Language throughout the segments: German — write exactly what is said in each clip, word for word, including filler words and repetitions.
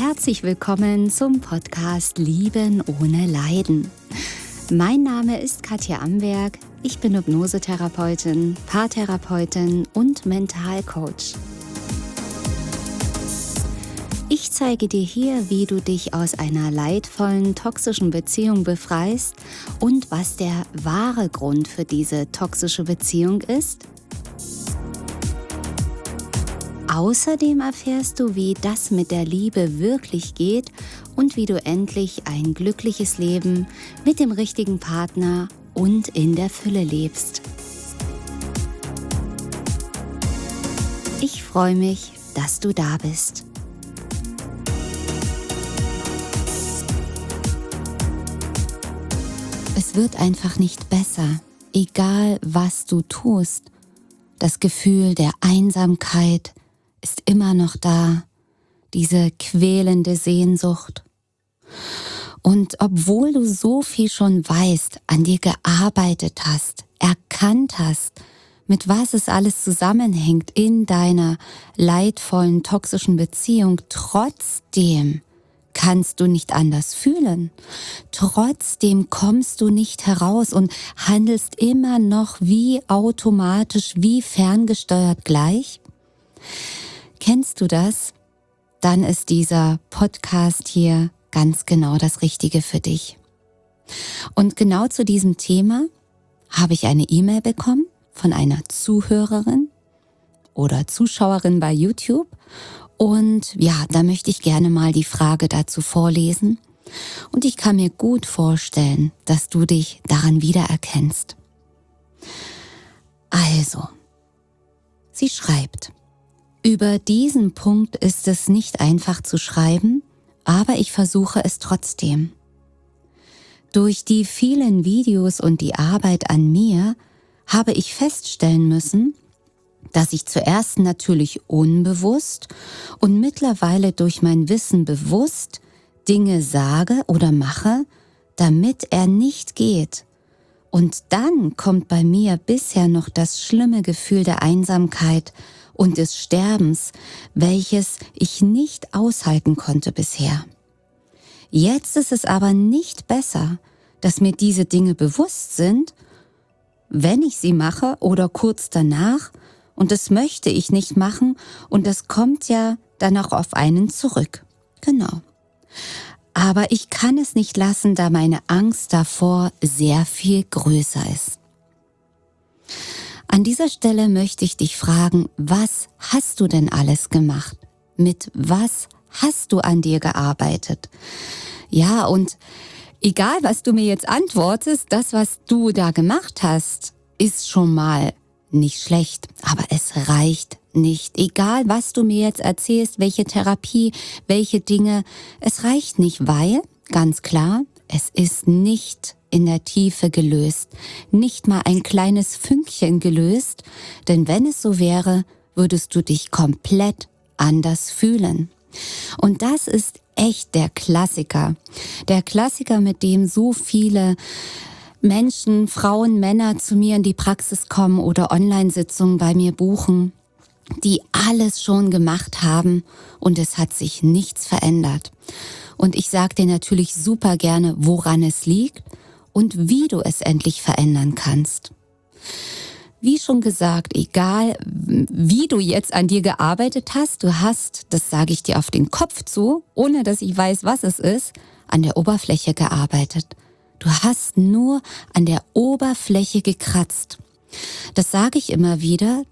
Herzlich willkommen zum Podcast Lieben ohne Leiden. Mein Name ist Katja Amberg, ich bin Hypnosetherapeutin, Paartherapeutin und Mentalcoach. Ich zeige dir hier, wie du dich aus einer leidvollen, toxischen Beziehung befreist und was der wahre Grund für diese toxische Beziehung ist. Außerdem erfährst du, wie das mit der Liebe wirklich geht und wie du endlich ein glückliches Leben mit dem richtigen Partner und in der Fülle lebst. Ich freue mich, dass du da bist. Es wird einfach nicht besser, egal was du tust. Das Gefühl der Einsamkeit ist immer noch da, diese quälende Sehnsucht. Und obwohl du so viel schon weißt, an dir gearbeitet hast, erkannt hast, mit was es alles zusammenhängt in deiner leidvollen, toxischen Beziehung, trotzdem kannst du nicht anders fühlen. Trotzdem kommst du nicht heraus und handelst immer noch wie automatisch, wie ferngesteuert gleich. Kennst du das? Dann ist dieser Podcast hier ganz genau das Richtige für dich. Und genau zu diesem Thema habe ich eine E-Mail bekommen von einer Zuhörerin oder Zuschauerin bei YouTube. Und ja, da möchte ich gerne mal die Frage dazu vorlesen. Und ich kann mir gut vorstellen, dass du dich daran wiedererkennst. Also, sie schreibt: Über diesen Punkt ist es nicht einfach zu schreiben, aber ich versuche es trotzdem. Durch die vielen Videos und die Arbeit an mir habe ich feststellen müssen, dass ich zuerst natürlich unbewusst und mittlerweile durch mein Wissen bewusst Dinge sage oder mache, damit er nicht geht. Und dann kommt bei mir bisher noch das schlimme Gefühl der Einsamkeit und des Sterbens, welches ich nicht aushalten konnte bisher. Jetzt ist es aber nicht besser, dass mir diese Dinge bewusst sind, wenn ich sie mache oder kurz danach, und das möchte ich nicht machen und das kommt ja dann auch auf einen zurück. Genau. Aber ich kann es nicht lassen, da meine Angst davor sehr viel größer ist. An dieser Stelle möchte ich dich fragen, was hast du denn alles gemacht? Mit was hast du an dir gearbeitet? Ja, und egal, was du mir jetzt antwortest, das, was du da gemacht hast, ist schon mal nicht schlecht, aber es reicht nicht. Egal, was du mir jetzt erzählst, welche Therapie, welche Dinge, es reicht nicht, weil, ganz klar, es ist nicht in der Tiefe gelöst, nicht mal ein kleines Fünkchen gelöst, denn wenn es so wäre, würdest du dich komplett anders fühlen. Und das ist echt der Klassiker, der Klassiker, mit dem so viele Menschen, Frauen, Männer zu mir in die Praxis kommen oder Online-Sitzungen bei mir buchen, die alles schon gemacht haben und es hat sich nichts verändert. Und ich sage dir natürlich super gerne, woran es liegt und wie du es endlich verändern kannst. Wie schon gesagt, egal wie du jetzt an dir gearbeitet hast, du hast, das sage ich dir auf den Kopf zu, ohne dass ich weiß, was es ist, an der Oberfläche gearbeitet. Du hast nur an der Oberfläche gekratzt. Das sage ich immer wieder.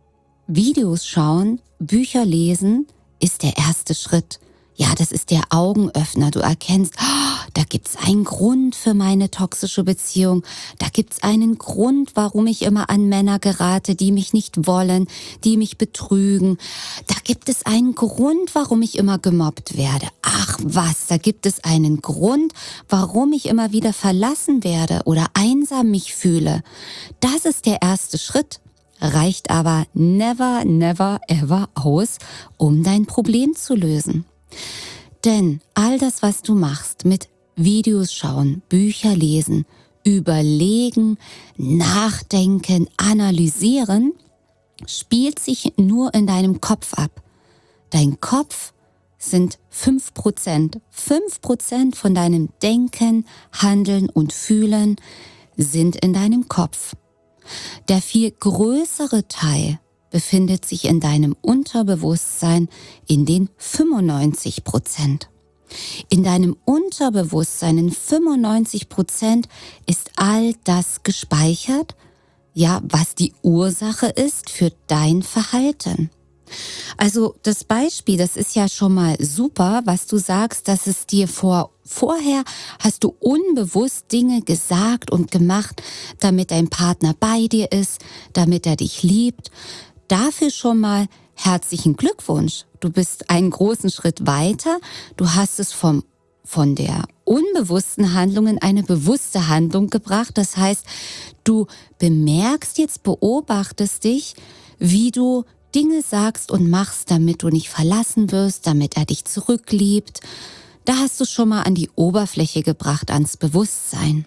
Videos schauen, Bücher lesen ist der erste Schritt. Ja, das ist der Augenöffner. Du erkennst, oh, da gibt's einen Grund für meine toxische Beziehung. Da gibt's einen Grund, warum ich immer an Männer gerate, die mich nicht wollen, die mich betrügen. Da gibt es einen Grund, warum ich immer gemobbt werde. Ach was, da gibt es einen Grund, warum ich immer wieder verlassen werde oder einsam mich fühle. Das ist der erste Schritt. Reicht aber never, never, ever aus, um dein Problem zu lösen. Denn all das, was du machst, mit Videos schauen, Bücher lesen, überlegen, nachdenken, analysieren, spielt sich nur in deinem Kopf ab. Dein Kopf sind fünf Prozent. fünf Prozent von deinem Denken, Handeln und Fühlen sind in deinem Kopf. Der viel größere Teil befindet sich in deinem Unterbewusstsein in den fünfundneunzig Prozent. In deinem Unterbewusstsein in fünfundneunzig Prozent ist all das gespeichert, ja, was die Ursache ist für dein Verhalten. Also das Beispiel, das ist ja schon mal super, was du sagst, dass es dir vor, vorher hast du unbewusst Dinge gesagt und gemacht, damit dein Partner bei dir ist, damit er dich liebt. Dafür schon mal herzlichen Glückwunsch. Du bist einen großen Schritt weiter. Du hast es vom, von der unbewussten Handlung in eine bewusste Handlung gebracht. Das heißt, du bemerkst jetzt, beobachtest dich, wie du Dinge sagst und machst, damit du nicht verlassen wirst, damit er dich zurückliebt. Da hast du schon mal an die Oberfläche gebracht, ans Bewusstsein.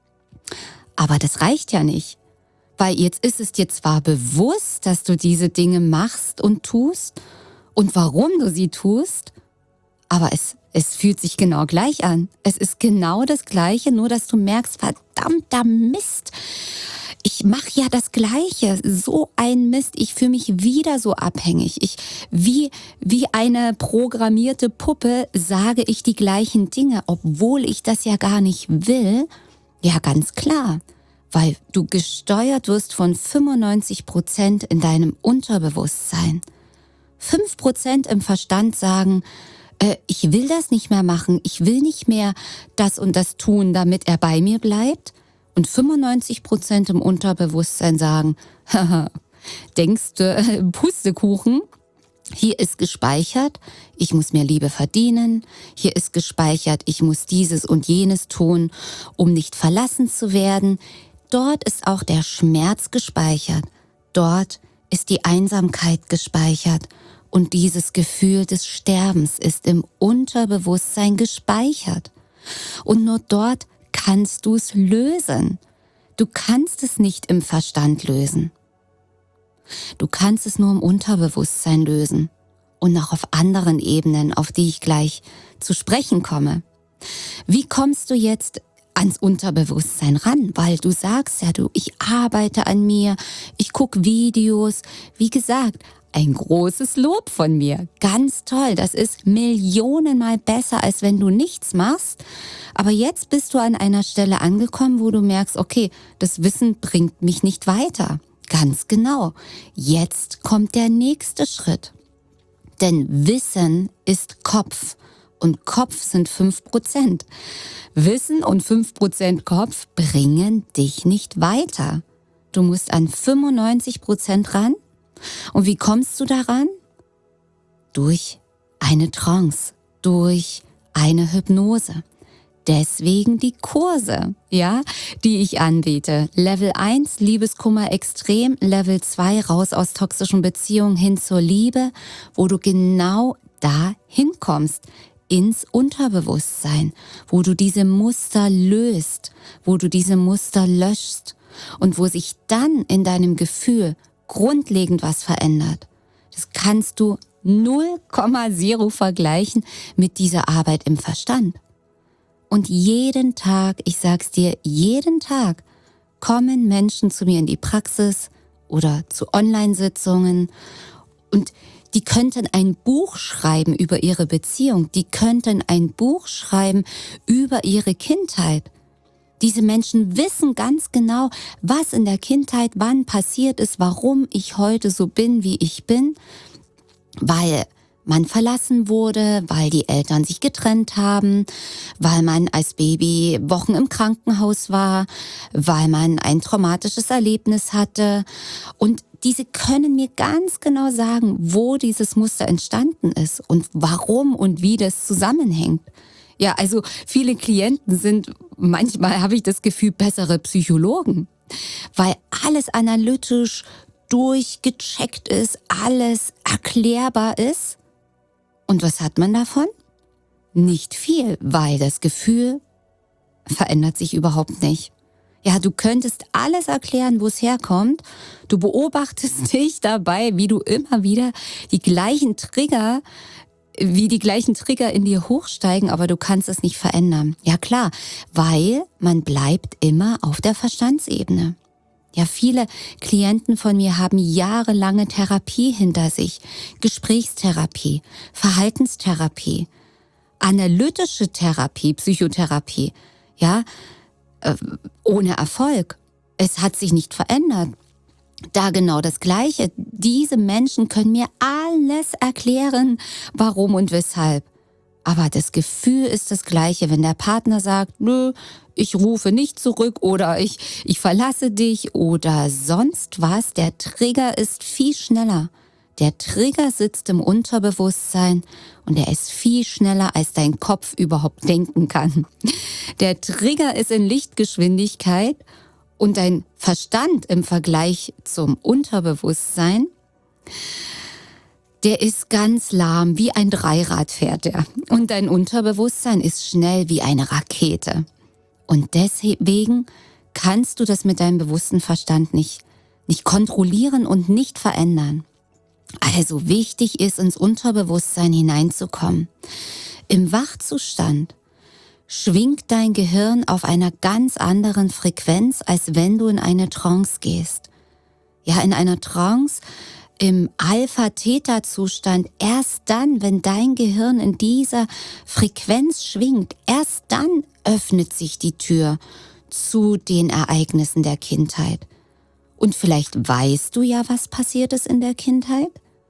Aber das reicht ja nicht, weil jetzt ist es dir zwar bewusst, dass du diese Dinge machst und tust und warum du sie tust, aber es, es fühlt sich genau gleich an. Es ist genau das Gleiche, nur dass du merkst, verdammter Mist, ich mache ja das Gleiche, so ein Mist, ich fühle mich wieder so abhängig. Ich, wie, wie eine programmierte Puppe sage ich die gleichen Dinge, obwohl ich das ja gar nicht will. Ja, ganz klar, weil du gesteuert wirst von fünfundneunzig Prozent in deinem Unterbewusstsein. fünf Prozent im Verstand sagen, äh, ich will das nicht mehr machen, ich will nicht mehr das und das tun, damit er bei mir bleibt. Und fünfundneunzig Prozent im Unterbewusstsein sagen, haha, denkst du, äh, Pustekuchen, hier ist gespeichert, ich muss mir Liebe verdienen, hier ist gespeichert, ich muss dieses und jenes tun, um nicht verlassen zu werden. Dort ist auch der Schmerz gespeichert, dort ist die Einsamkeit gespeichert und dieses Gefühl des Sterbens ist im Unterbewusstsein gespeichert. Und nur dort kannst du es lösen. Du kannst es nicht im Verstand lösen. Du kannst es nur im Unterbewusstsein lösen und noch auf anderen Ebenen, auf die ich gleich zu sprechen komme. Wie kommst du jetzt ans Unterbewusstsein ran? Weil du sagst ja, du, ich arbeite an mir, ich gucke Videos. Wie gesagt, ein großes Lob von mir. Ganz toll. Das ist millionenmal besser, als wenn du nichts machst. Aber jetzt bist du an einer Stelle angekommen, wo du merkst, okay, das Wissen bringt mich nicht weiter. Ganz genau. Jetzt kommt der nächste Schritt. Denn Wissen ist Kopf. Und Kopf sind fünf Prozent. Wissen und fünf Prozent Kopf bringen dich nicht weiter. Du musst an fünfundneunzig Prozent ran. Und wie kommst du daran? Durch eine Trance, durch eine Hypnose. Deswegen die Kurse, ja, die ich anbiete. Level eins, Liebeskummer extrem. Level zwei, raus aus toxischen Beziehungen hin zur Liebe, wo du genau da hinkommst, ins Unterbewusstsein, wo du diese Muster löst, wo du diese Muster löschst und wo sich dann in deinem Gefühl grundlegend was verändert. Das kannst du null Komma null vergleichen mit dieser Arbeit im Verstand. Und jeden Tag, ich sag's dir, jeden Tag kommen Menschen zu mir in die Praxis oder zu Online-Sitzungen und die könnten ein Buch schreiben über ihre Beziehung, die könnten ein Buch schreiben über ihre Kindheit. Diese Menschen wissen ganz genau, was in der Kindheit wann passiert ist, warum ich heute so bin, wie ich bin, weil man verlassen wurde, weil die Eltern sich getrennt haben, weil man als Baby Wochen im Krankenhaus war, weil man ein traumatisches Erlebnis hatte. Und diese können mir ganz genau sagen, wo dieses Muster entstanden ist und warum und wie das zusammenhängt. Ja, also viele Klienten sind, manchmal habe ich das Gefühl, bessere Psychologen, weil alles analytisch durchgecheckt ist, alles erklärbar ist. Und was hat man davon? Nicht viel, weil das Gefühl verändert sich überhaupt nicht. Ja, du könntest alles erklären, wo es herkommt. Du beobachtest dich dabei, wie du immer wieder die gleichen Trigger wie die gleichen Trigger in dir hochsteigen, aber du kannst es nicht verändern. Ja klar, weil man bleibt immer auf der Verstandsebene. Ja, viele Klienten von mir haben jahrelange Therapie hinter sich. Gesprächstherapie, Verhaltenstherapie, analytische Therapie, Psychotherapie. Ja, äh, ohne Erfolg. Es hat sich nicht verändert. Da genau das Gleiche. Diese Menschen können mir alles erklären, warum und weshalb. Aber das Gefühl ist das Gleiche, wenn der Partner sagt, nö, ich rufe nicht zurück oder ich, ich verlasse dich oder sonst was. Der Trigger ist viel schneller. Der Trigger sitzt im Unterbewusstsein und er ist viel schneller, als dein Kopf überhaupt denken kann. Der Trigger ist in Lichtgeschwindigkeit und dein Verstand im Vergleich zum Unterbewusstsein, der ist ganz lahm, wie ein Dreirad fährt er. Und dein Unterbewusstsein ist schnell wie eine Rakete. Und deswegen kannst du das mit deinem bewussten Verstand nicht, nicht kontrollieren und nicht verändern. Also wichtig ist, ins Unterbewusstsein hineinzukommen. Im Wachzustand schwingt dein Gehirn auf einer ganz anderen Frequenz, als wenn du in eine Trance gehst. Ja, in einer Trance, im Alpha-Theta-Zustand, erst dann, wenn dein Gehirn in dieser Frequenz schwingt, erst dann öffnet sich die Tür zu den Ereignissen der Kindheit. Und vielleicht weißt du ja, was passiert ist in der Kindheit,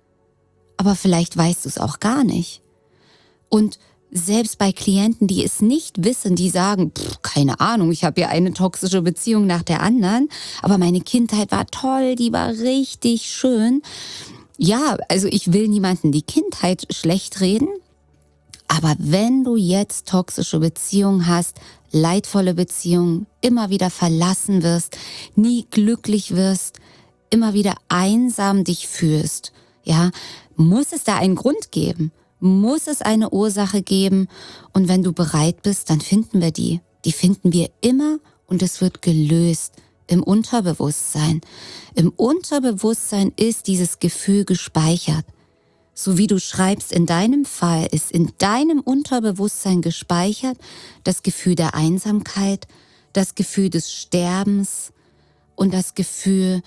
aber vielleicht weißt du es auch gar nicht. Und selbst bei Klienten, die es nicht wissen, die sagen, pff, keine Ahnung, ich habe ja eine toxische Beziehung nach der anderen, aber meine Kindheit war toll, die war richtig schön. Ja, also ich will niemanden die Kindheit schlecht reden, aber wenn du jetzt toxische Beziehungen hast, leidvolle Beziehungen, immer wieder verlassen wirst, nie glücklich wirst, immer wieder einsam dich fühlst, ja, muss es da einen Grund geben? Muss es eine Ursache geben? Und wenn du bereit bist, dann finden wir die. Die finden wir immer und es wird gelöst im Unterbewusstsein. Im Unterbewusstsein ist dieses Gefühl gespeichert. So wie du schreibst, in deinem Fall ist in deinem Unterbewusstsein gespeichert das Gefühl der Einsamkeit, das Gefühl des Sterbens und das Gefühl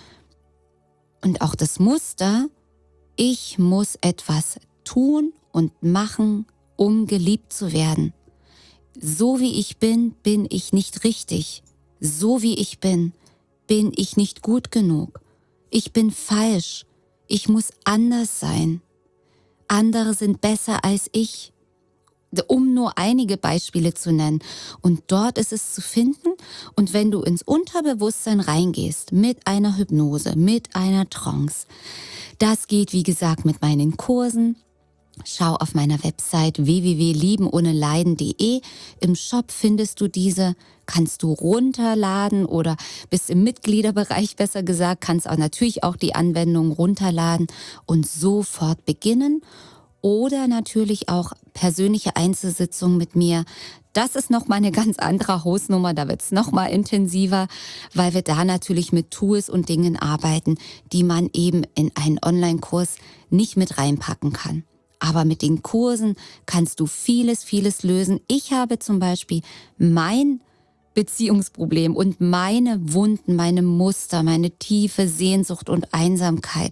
und auch das Muster, ich muss etwas tun und machen, um geliebt zu werden. So wie ich bin, bin ich nicht richtig. So wie ich bin, bin ich nicht gut genug. Ich bin falsch. Ich muss anders sein. Andere sind besser als ich. Um nur einige Beispiele zu nennen. Und dort ist es zu finden. Und wenn du ins Unterbewusstsein reingehst, mit einer Hypnose, mit einer Trance, das geht, wie gesagt, mit meinen Kursen. Schau auf meiner Website w w w punkt lieben ohne leiden punkt de. Im Shop findest du diese, kannst du runterladen oder bist im Mitgliederbereich, besser gesagt, kannst auch natürlich auch die Anwendung runterladen und sofort beginnen. Oder natürlich auch persönliche Einzelsitzungen mit mir. Das ist nochmal eine ganz andere Hausnummer, da wird es nochmal intensiver, weil wir da natürlich mit Tools und Dingen arbeiten, die man eben in einen Online-Kurs nicht mit reinpacken kann. Aber mit den Kursen kannst du vieles, vieles lösen. Ich habe zum Beispiel mein Beziehungsproblem und meine Wunden, meine Muster, meine tiefe Sehnsucht und Einsamkeit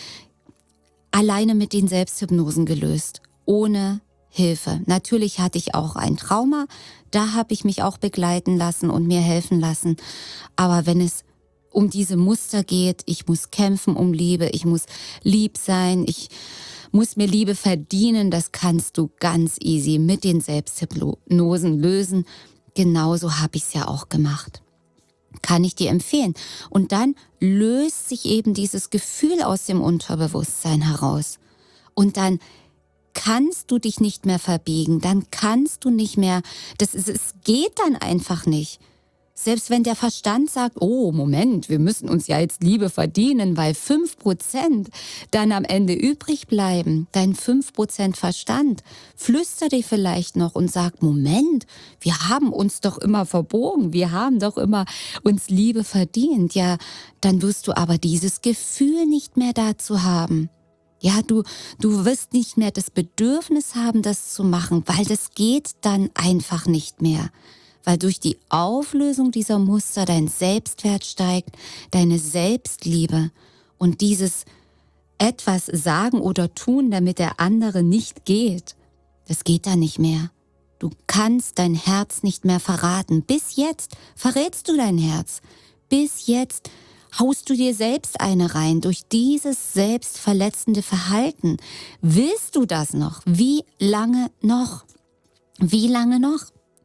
alleine mit den Selbsthypnosen gelöst, ohne Hilfe. Natürlich hatte ich auch ein Trauma, da habe ich mich auch begleiten lassen und mir helfen lassen. Aber wenn es um diese Muster geht, ich muss kämpfen um Liebe, ich muss lieb sein, ich muss mir Liebe verdienen, das kannst du ganz easy mit den Selbsthypnosen lösen. Genauso habe ich es ja auch gemacht. Kann ich dir empfehlen. Und dann löst sich eben dieses Gefühl aus dem Unterbewusstsein heraus. Und dann kannst du dich nicht mehr verbiegen, dann kannst du nicht mehr, das ist, es geht dann einfach nicht. Selbst wenn der Verstand sagt, oh Moment, wir müssen uns ja jetzt Liebe verdienen, weil fünf Prozent dann am Ende übrig bleiben, dein fünf Prozent Verstand, flüstert dir vielleicht noch und sagt, Moment, wir haben uns doch immer verbogen, wir haben doch immer uns Liebe verdient. Ja, dann wirst du aber dieses Gefühl nicht mehr dazu haben. Ja, du, du wirst nicht mehr das Bedürfnis haben, das zu machen, weil das geht dann einfach nicht mehr. Weil durch die Auflösung dieser Muster dein Selbstwert steigt, deine Selbstliebe und dieses etwas sagen oder tun, damit der andere nicht geht, das geht dann nicht mehr. Du kannst dein Herz nicht mehr verraten. Bis jetzt verrätst du dein Herz. Bis jetzt haust du dir selbst eine rein durch dieses selbstverletzende Verhalten. Willst du das noch? Wie lange noch? Wie lange noch?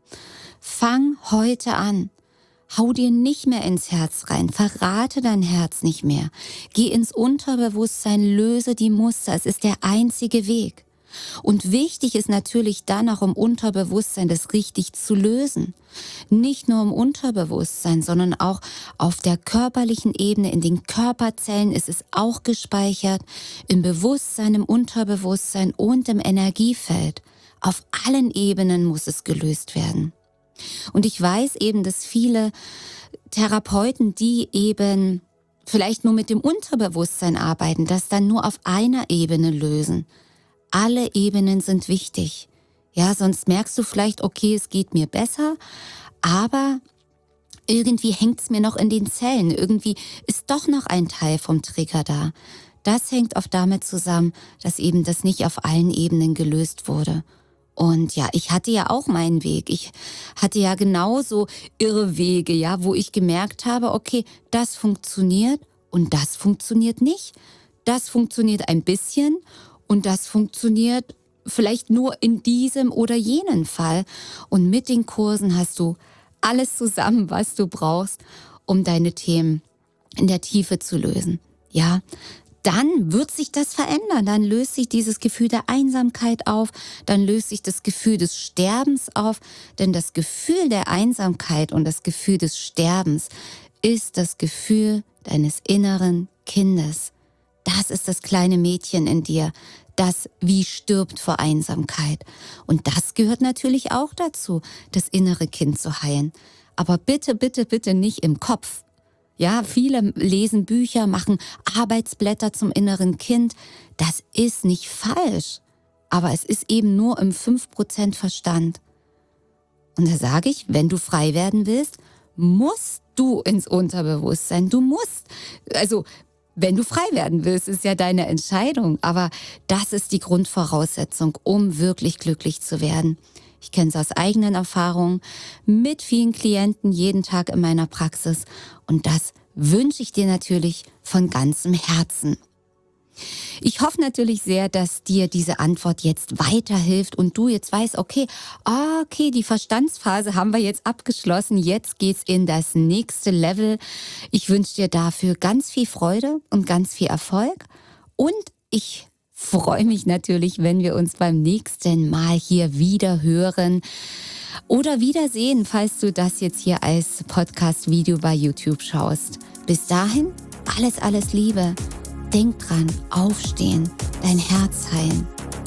Fang heute an. Hau dir nicht mehr ins Herz rein. Verrate dein Herz nicht mehr. Geh ins Unterbewusstsein, löse die Muster. Es ist der einzige Weg. Und wichtig ist natürlich dann auch im Unterbewusstsein, das richtig zu lösen. Nicht nur im Unterbewusstsein, sondern auch auf der körperlichen Ebene, in den Körperzellen ist es auch gespeichert, im Bewusstsein, im Unterbewusstsein und im Energiefeld. Auf allen Ebenen muss es gelöst werden. Und ich weiß eben, dass viele Therapeuten, die eben vielleicht nur mit dem Unterbewusstsein arbeiten, das dann nur auf einer Ebene lösen. Alle Ebenen sind wichtig. Ja, sonst merkst du vielleicht, okay, es geht mir besser, aber irgendwie hängt es mir noch in den Zellen. Irgendwie ist doch noch ein Teil vom Trigger da. Das hängt oft damit zusammen, dass eben das nicht auf allen Ebenen gelöst wurde. Und ja, ich hatte ja auch meinen Weg. Ich hatte ja genauso Irrwege, ja, wo ich gemerkt habe, okay, das funktioniert und das funktioniert nicht. Das funktioniert ein bisschen und das funktioniert vielleicht nur in diesem oder jenen Fall. Und mit den Kursen hast du alles zusammen, was du brauchst, um deine Themen in der Tiefe zu lösen. Ja, dann wird sich das verändern. Dann löst sich dieses Gefühl der Einsamkeit auf, dann löst sich das Gefühl des Sterbens auf, denn das Gefühl der Einsamkeit und das Gefühl des Sterbens ist das Gefühl deines inneren Kindes. Das ist das kleine Mädchen in dir, das wie stirbt vor Einsamkeit. Und das gehört natürlich auch dazu, das innere Kind zu heilen. Aber bitte, bitte, bitte nicht im Kopf. Ja, viele lesen Bücher, machen Arbeitsblätter zum inneren Kind. Das ist nicht falsch, aber es ist eben nur im fünf Prozent Verstand. Und da sage ich, wenn du frei werden willst, musst du ins Unterbewusstsein. Du musst, also wenn du frei werden willst, ist ja deine Entscheidung. Aber das ist die Grundvoraussetzung, um wirklich glücklich zu werden. Ich kenne es aus eigenen Erfahrungen mit vielen Klienten jeden Tag in meiner Praxis. Und das wünsche ich dir natürlich von ganzem Herzen. Ich hoffe natürlich sehr, dass dir diese Antwort jetzt weiterhilft und du jetzt weißt, okay, okay, die Verstandsphase haben wir jetzt abgeschlossen, jetzt geht's in das nächste Level. Ich wünsche dir dafür ganz viel Freude und ganz viel Erfolg und ich freue mich natürlich, wenn wir uns beim nächsten Mal hier wieder hören oder wiedersehen, falls du das jetzt hier als Podcast-Video bei YouTube schaust. Bis dahin, alles, alles Liebe. Denk dran, aufstehen, dein Herz heilen.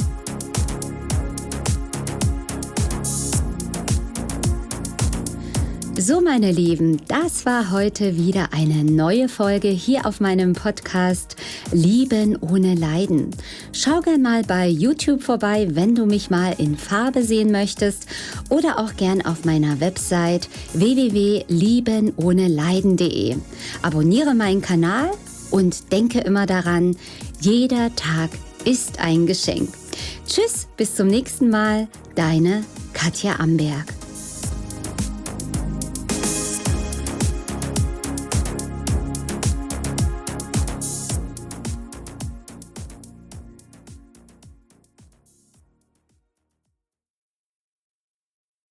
So, meine Lieben, das war heute wieder eine neue Folge hier auf meinem Podcast Lieben ohne Leiden. Schau gern mal bei YouTube vorbei, wenn du mich mal in Farbe sehen möchtest oder auch gern auf meiner Website w w w punkt lieben ohne leiden punkt de. Abonniere meinen Kanal und denke immer daran, jeder Tag ist ein Geschenk. Tschüss, bis zum nächsten Mal, deine Katja Amberg.